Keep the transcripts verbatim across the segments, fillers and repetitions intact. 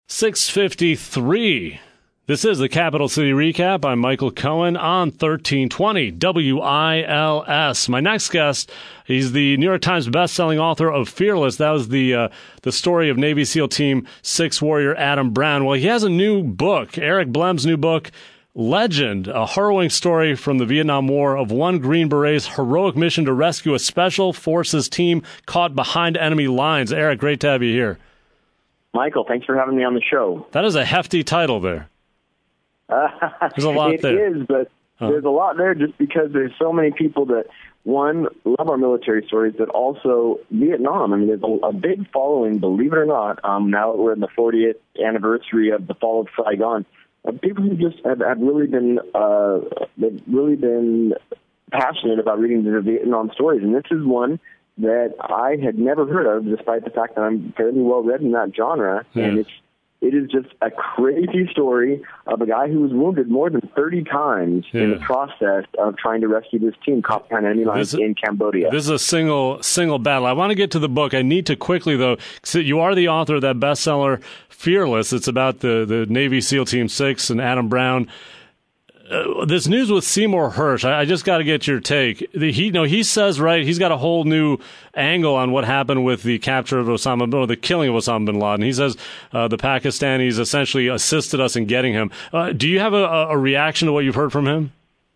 six fifty-three. This is the Capital City Recap. I'm Michael Cohen on thirteen twenty W I L S. My next guest, he's the New York Times bestselling author of Fearless. That was the uh, the story of Navy SEAL Team six warrior Adam Brown. Well, he has a new book, Eric Blem's new book, Legend, a harrowing story from the Vietnam War of one Green Beret's heroic mission to rescue a special forces team caught behind enemy lines. Eric, great to have you here. Michael, thanks for having me on the show. That is a hefty title there. Uh, there's a lot it there. It is, but huh. there's a lot there just because there's so many people that, one, love our military stories, but also Vietnam. I mean, there's a, a big following, believe it or not. Um, now that we're in the fortieth anniversary of the fall of Saigon, uh, people who just have, have really been uh, they've really been passionate about reading the Vietnam stories, and this is one that I had never heard of, despite the fact that I'm fairly well read in that genre, yeah. and it's It is just a crazy story of a guy who was wounded more than thirty times yeah. in the process of trying to rescue this team caught behind enemy lines in Cambodia. This is a single single battle. I want to get to the book. I need to quickly, though, because you are the author of that bestseller, Fearless. It's about the, the Navy SEAL Team six and Adam Brown. Uh, this news with Seymour Hersh, I, I just got to get your take. The, he, no, he says, right, he's got a whole new angle on what happened with the capture of Osama, or the killing of Osama bin Laden. He says uh, the Pakistanis essentially assisted us in getting him. Uh, do you have a, a reaction to what you've heard from him?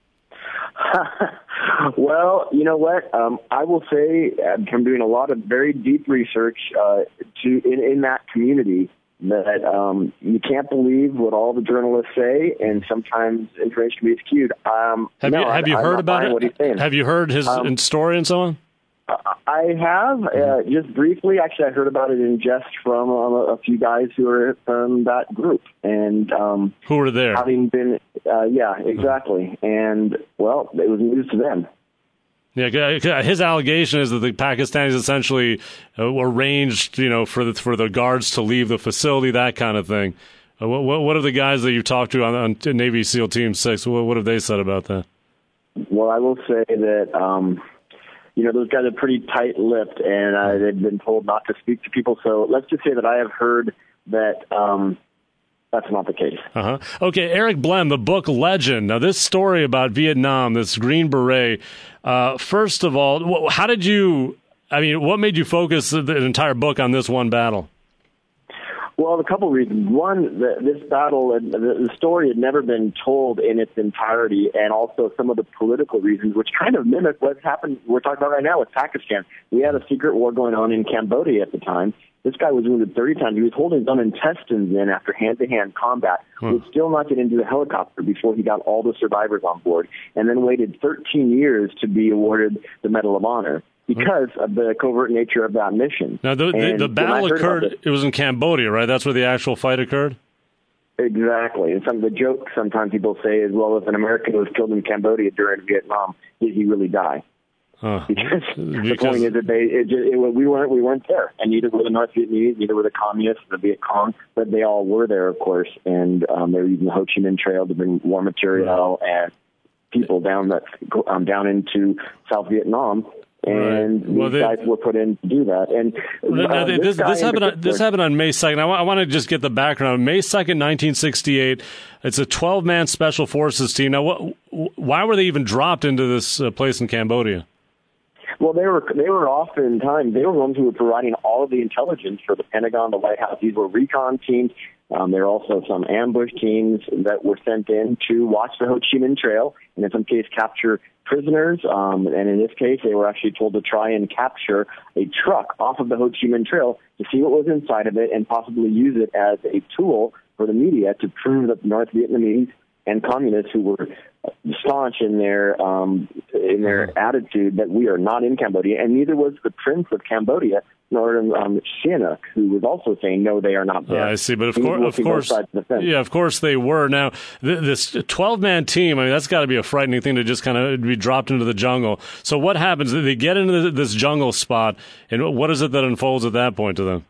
Well, you know what? Um, I will say I'm doing a lot of very deep research uh, to in, in that community. That um, you can't believe what all the journalists say, and sometimes information can be skewed. Um, have no, you have you I, heard about it? What he's saying. Have you heard his um, story and so on? I have, uh, just briefly. Actually, I heard about it in jest from um, a few guys who are from that group, and um, who were there. Having been, uh, yeah, exactly, and well, it was news to them. Yeah, his allegation is that the Pakistanis essentially uh, arranged, you know, for the for the guards to leave the facility, that kind of thing. Uh, what what have the guys that you talked to on, on Navy SEAL Team six? What, what have they said about that? Well, I will say that um, you know those guys are pretty tight-lipped, and uh, they've been told not to speak to people. So let's just say that I have heard that. Um, That's not the case. Uh-huh. Okay, Eric Blem, the book Legend. Now, this story about Vietnam, this Green Beret, uh, first of all, how did you, I mean, what made you focus the entire book on this one battle? Well, a couple of reasons. One, the, this battle, the, the story had never been told in its entirety, and also some of the political reasons, which kind of mimic what's happened, we're talking about right now with Pakistan. We had a secret war going on in Cambodia at the time. This guy was wounded thirty times. He was holding his own intestines in after hand-to-hand combat. Hmm. He would still not get into the helicopter before he got all the survivors on board, and then waited thirteen years to be awarded the Medal of Honor because hmm. of the covert nature of that mission. Now, the, the, the battle occurred, it, it was in Cambodia, right? That's where the actual fight occurred? Exactly. And some of the joke sometimes people say is, well, if an American was killed in Cambodia during Vietnam, did he really die? Huh. Because, because the point is that they it, it, it, we weren't we weren't there, and neither were the North Vietnamese, neither were the Communists, the Viet Cong, but they all were there, of course, and um, they were using the Ho Chi Minh Trail to bring war material right. and people down that um, down into South Vietnam. And right. well, these they, guys were put in to do that. And uh, they, this, this, this happened. On, this happened on May second. I, w- I want to just get the background. May second, nineteen sixty-eight. It's a twelve-man special forces team. Now, what, why were they even dropped into this uh, place in Cambodia? Well, they were they were oftentimes they were ones who were providing all of the intelligence for the Pentagon, the White House. These were recon teams. Um, there were also some ambush teams that were sent in to watch the Ho Chi Minh Trail, and in some cases capture prisoners. Um, and in this case, they were actually told to try and capture a truck off of the Ho Chi Minh Trail to see what was inside of it and possibly use it as a tool for the media to prove that the North Vietnamese and communists who were staunch in their um, in their attitude that we are not in Cambodia, and neither was the Prince of Cambodia, nor um, Sihanouk, who was also saying no, they are not there. Uh, I see, but of, cor- of course, yeah, of course they were. Now, th- this twelve-man team, I mean, that's got to be a frightening thing to just kind of be dropped into the jungle. So what happens? They get into this jungle spot, and what is it that unfolds at that point to them?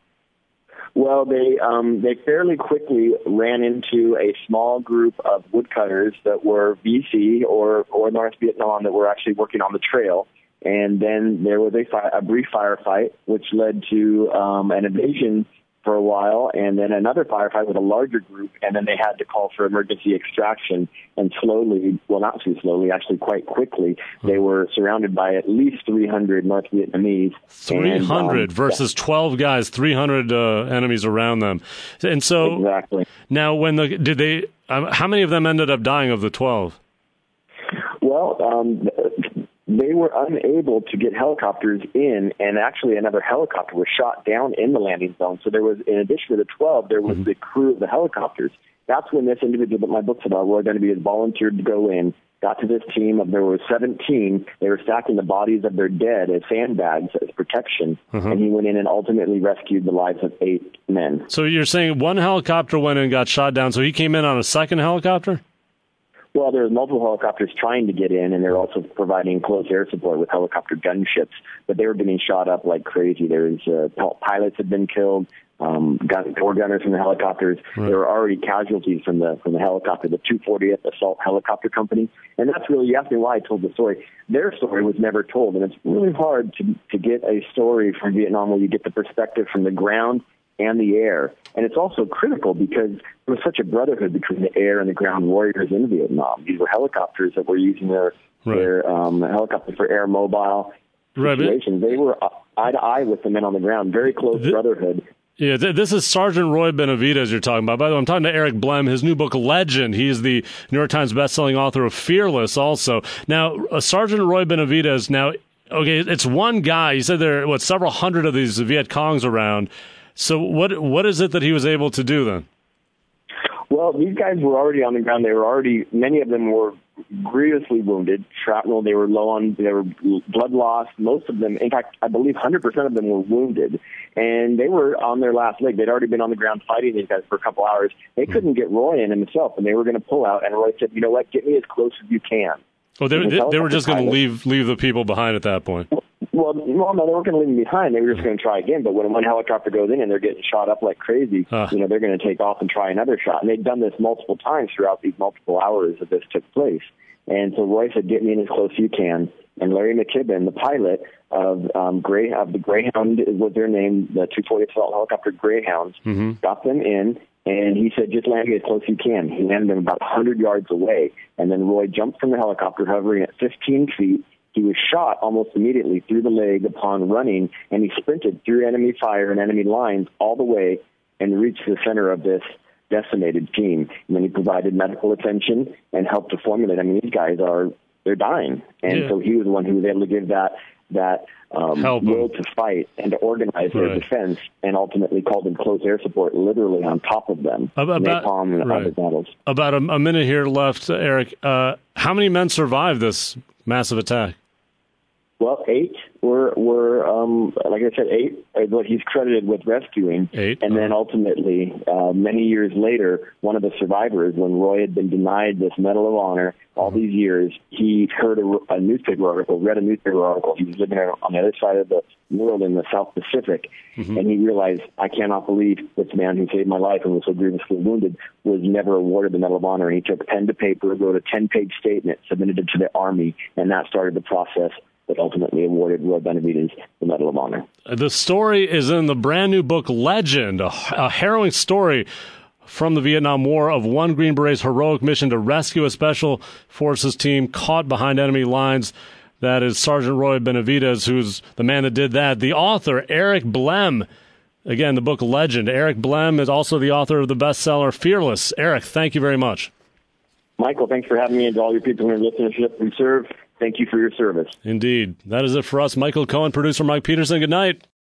Well, they um, they fairly quickly ran into a small group of woodcutters that were V C or, or North Vietnam that were actually working on the trail. And then there was a, fi- a brief firefight, which led to um, an invasion for a while, and then another firefight with a larger group, and then they had to call for emergency extraction. And slowly, well, not too slowly, actually quite quickly, they were surrounded by at least three hundred North Vietnamese. three hundred and, um, versus yeah. twelve guys, three hundred uh, enemies around them. And so exactly. Now, when the did they? Um, how many of them ended up dying of the twelve? Well, um, they were unable to get helicopters in, and actually another helicopter was shot down in the landing zone. So there was, in addition to the twelve, there was mm-hmm. the crew of the helicopters. That's when this individual that my book's about, Roy Benavidez, has volunteered to go in, got to this team of, there were seventeen. They were stacking the bodies of their dead as sandbags as protection, mm-hmm. and he went in and ultimately rescued the lives of eight men. So you're saying one helicopter went in and got shot down, so he came in on a second helicopter? Well, there were multiple helicopters trying to get in, and they're also providing close air support with helicopter gunships, but they were getting shot up like crazy. There was uh, pilots had been killed, um, gun, door gunners from the helicopters. Right. There were already casualties from the from the helicopter, the two fortieth Assault Helicopter Company, and that's really, you asked me why I told the story. Their story was never told, and it's really hard to to get a story from Vietnam where you get the perspective from the ground and the air. And it's also critical because there was such a brotherhood between the air and the ground warriors in Vietnam. These were helicopters that were using their right. their um, helicopters for air mobile situations. Right. They were eye to eye with the men on the ground, very close the, brotherhood. Yeah, th- this is Sergeant Roy Benavidez you're talking about. By the way, I'm talking to Eric Blem, his new book, Legend. He is the New York Times bestselling author of Fearless also. Now, uh, Sergeant Roy Benavidez, now, okay, it's one guy. You said there are, what, several hundred of these Viet Congs around. So what what is it that he was able to do then? Well, these guys were already on the ground. They were already, many of them were grievously wounded, shrapnel. They were low on, they were blood loss. Most of them, in fact, I believe one hundred percent of them were wounded. And they were on their last leg. They'd already been on the ground fighting these guys for a couple hours. They couldn't get Roy in himself, and they were going to pull out. And Roy said, you know what, get me as close as you can. Oh, they, they, they were just going to leave leave the people behind at that point. Well, well, no, they weren't going to leave them behind. They were just going to try again. But when one helicopter goes in and they're getting shot up like crazy, uh. you know, they're going to take off and try another shot. And they'd done this multiple times throughout these multiple hours that this took place. And so Roy said, get me in as close as you can. And Larry McKibben, the pilot of um, Gray of the Greyhound was their name, the two fortieth Assault Helicopter Greyhounds, mm-hmm. got them in. And he said, just land me as close as you can. He landed them about one hundred yards away. And then Roy jumped from the helicopter, hovering at fifteen feet. He was shot almost immediately through the leg upon running, and he sprinted through enemy fire and enemy lines all the way and reached the center of this decimated team. And then he provided medical attention and helped to formulate. I mean, these guys are, they're dying. And yeah. so he was the one who was able to give that that um, will to fight and to organize their right. defense, and ultimately called in close air support literally on top of them. About, napalm and right. other battles. About a, a minute here left, Eric. Uh, how many men survived this massive attack? Well, eight were, were um, like I said, eight is what he's credited with rescuing. Eight. And then ultimately, uh, many years later, one of the survivors, when Roy had been denied this Medal of Honor all mm-hmm. these years, he heard a, a newspaper article, read a newspaper article. He was living on the other side of the world in the South Pacific, mm-hmm. and he realized, I cannot believe this man who saved my life and was so grievously wounded was never awarded the Medal of Honor. And he took pen to paper, wrote a ten-page statement, submitted it to the Army, and that started the process that ultimately awarded Roy Benavidez the Medal of Honor. The story is in the brand new book, Legend, a, a harrowing story from the Vietnam War of one Green Beret's heroic mission to rescue a Special Forces team caught behind enemy lines. That is Sergeant Roy Benavidez, who's the man that did that. The author, Eric Blem, again, the book Legend. Eric Blem is also the author of the bestseller Fearless. Eric, thank you very much. Michael, thanks for having me, and to all your people in your listenership and serve. Thank you for your service. Indeed. That is it for us. Michael Cohen, producer Mike Peterson. Good night.